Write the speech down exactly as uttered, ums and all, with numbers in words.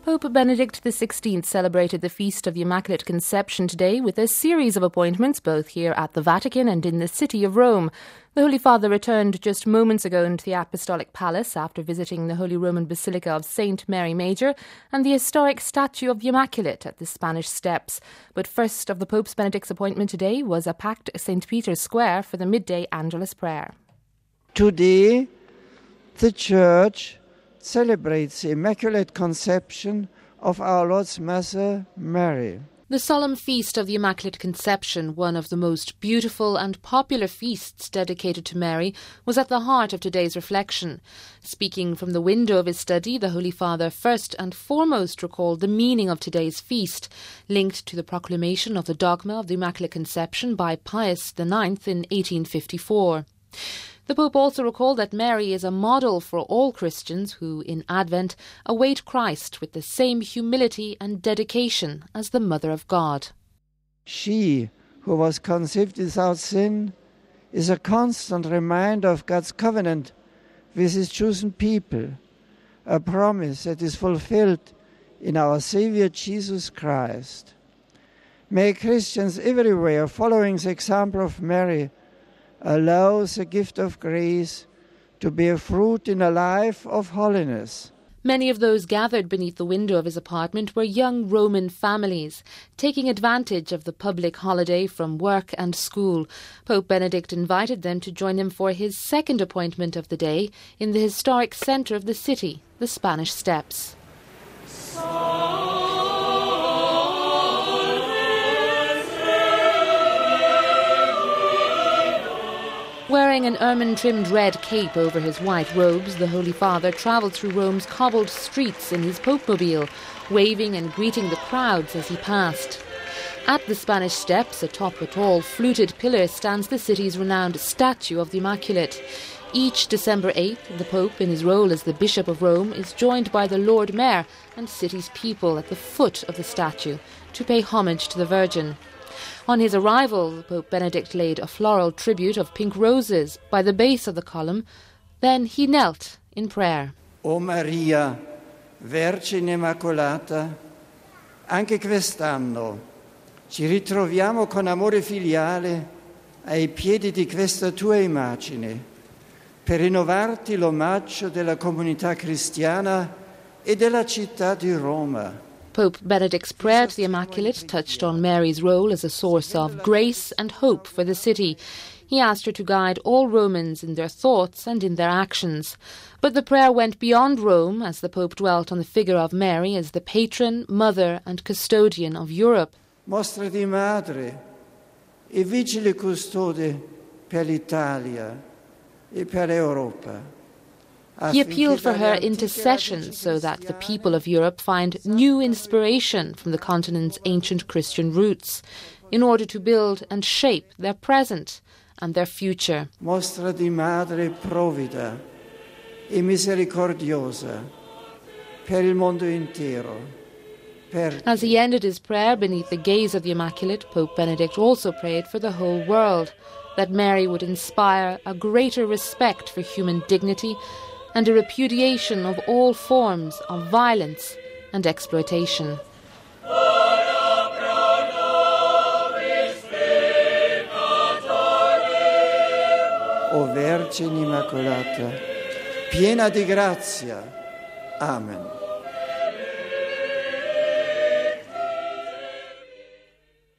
Pope Benedict the sixteenth celebrated the Feast of the Immaculate Conception today with a series of appointments both here at the Vatican and in the city of Rome. The Holy Father returned just moments ago into the Apostolic Palace after visiting the Holy Roman Basilica of Saint Mary Major and the historic statue of the Immaculate at the Spanish Steps. But first of the Pope's Benedict's appointment today was a packed Saint Peter's Square for the midday Angelus prayer. Today, the Church celebrates the Immaculate Conception of our Lord's Mother, Mary. The solemn feast of the Immaculate Conception, one of the most beautiful and popular feasts dedicated to Mary, was at the heart of today's reflection. Speaking from the window of his study, the Holy Father first and foremost recalled the meaning of today's feast, linked to the proclamation of the dogma of the Immaculate Conception by Pius the ninth in eighteen fifty-four. The Pope also recalled that Mary is a model for all Christians who, in Advent, await Christ with the same humility and dedication as the Mother of God. She, who was conceived without sin, is a constant reminder of God's covenant with His chosen people, a promise that is fulfilled in our Savior Jesus Christ. May Christians everywhere, following the example of Mary, allow the gift of grace to bear fruit in a life of holiness. Many of those gathered beneath the window of his apartment were young Roman families, taking advantage of the public holiday from work and school. Pope Benedict invited them to join him for his second appointment of the day in the historic centre of the city, the Spanish Steps. Wearing an ermine-trimmed red cape over his white robes, the Holy Father travelled through Rome's cobbled streets in his Pope-mobile, waving and greeting the crowds as he passed. At the Spanish Steps, atop a tall fluted pillar, stands the city's renowned statue of the Immaculate. Each December eighth, the Pope, in his role as the Bishop of Rome, is joined by the Lord Mayor and city's people at the foot of the statue to pay homage to the Virgin. On his arrival, Pope Benedict laid a floral tribute of pink roses by the base of the column. Then he knelt in prayer. O Maria, Vergine Immacolata, anche quest'anno ci ritroviamo con amore filiale ai piedi di questa tua immagine per rinnovarti l'omaggio della comunità cristiana e della città di Roma. Pope Benedict's prayer to the Immaculate touched on Mary's role as a source of grace and hope for the city. He asked her to guide all Romans in their thoughts and in their actions. But the prayer went beyond Rome as the Pope dwelt on the figure of Mary as the patron, mother and custodian of Europe. Mostrati madre e vigile custode per l'Italia e per l'Europa. He appealed for her intercession so that the people of Europe find new inspiration from the continent's ancient Christian roots in order to build and shape their present and their future. Mostrati madre provvida e misericordiosa per il mondo intero. As he ended his prayer beneath the gaze of the Immaculate, Pope Benedict also prayed for the whole world, that Mary would inspire a greater respect for human dignity and a repudiation of all forms of violence and exploitation. O Vergine Immacolata, piena di grazia. Amen.